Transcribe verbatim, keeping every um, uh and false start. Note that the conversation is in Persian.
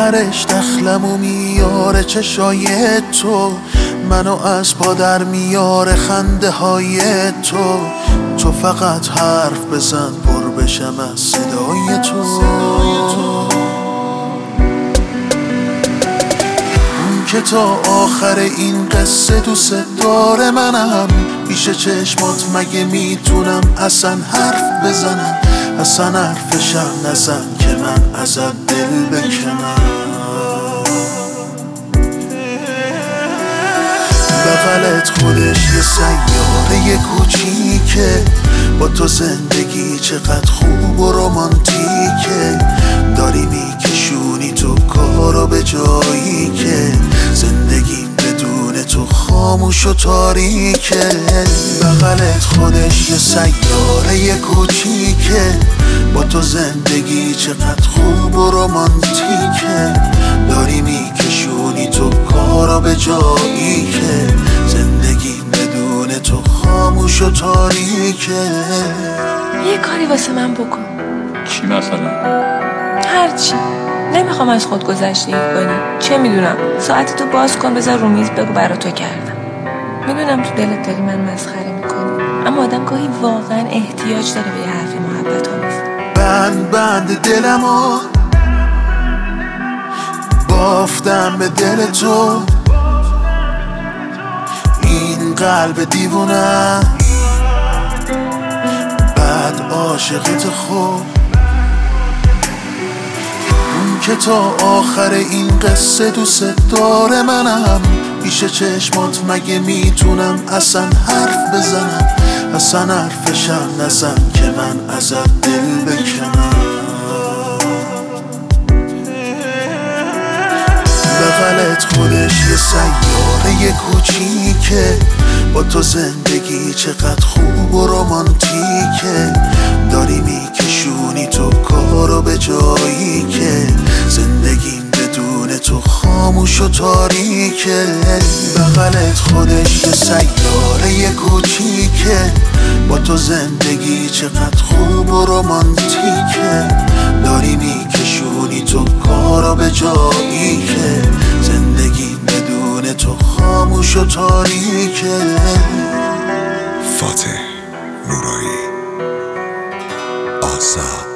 آخرش دخلمو میاره چشای تو، منو از پا در میاره خنده های تو. تو فقط حرف بزن پر بشم از صدای تو. اون که تا آخر این قصه دوست داره منم، پیش چشمات مگه میتونم اصلا حرف بزنم؟ اصلا حرفشم نزن که من ازت دل بکنم. بغلت خودش یه سیاره کوچیکه، با تو زندگی چقدر خوب و رومانتیکه. داری میکشونی تو کارو به جایی که زندگیم بدون تو خاموش و تاریکه. بغلت خودش یه سیاره کوچیکه، با تو زندگی چقدر خوب و رومانتیکه. داری میکشونی تو کارو به جایی که زندگی بدون تو خاموش و تاریکه. یه کاری واسه من بکن. چی مثلا؟ هرچی. نمیخوام از خود گذشتگی کنی. چه میدونم، ساعتتو باز کن بذار رو میز بگو برا تو کردم. میدونم تو دلت داری من مسخره میکنی، اما آدم گاهی واقعا احتیاج داره به یه حرفی محبت آمیز. بند بند دلمو بافتم به دل تو، این قلب دیوونه بعد عاشقیت خوب. اون که تا آخر این قصه دوست داره منم، پیش چشمات مگه میتونم اصلا حرف بزنم؟ اصلا حرفشم نزن که من ازت دل بکنم. بغلت خودش یه سیاره کوچیکه، با تو زندگی چقدر خوب و رومانتیکه. داری میکشونی تو کارو به جایی که زندگیم بدون تو خاموش و تاریکه. بغلت خودش یه سیاره کوچیکه، با تو زندگی چقدر خوب و رومانتیکه. داری میکشونی تو کارو به جایی که زندگی بدون تو خاموش و تاریکه. فاتح نورایی آزاد.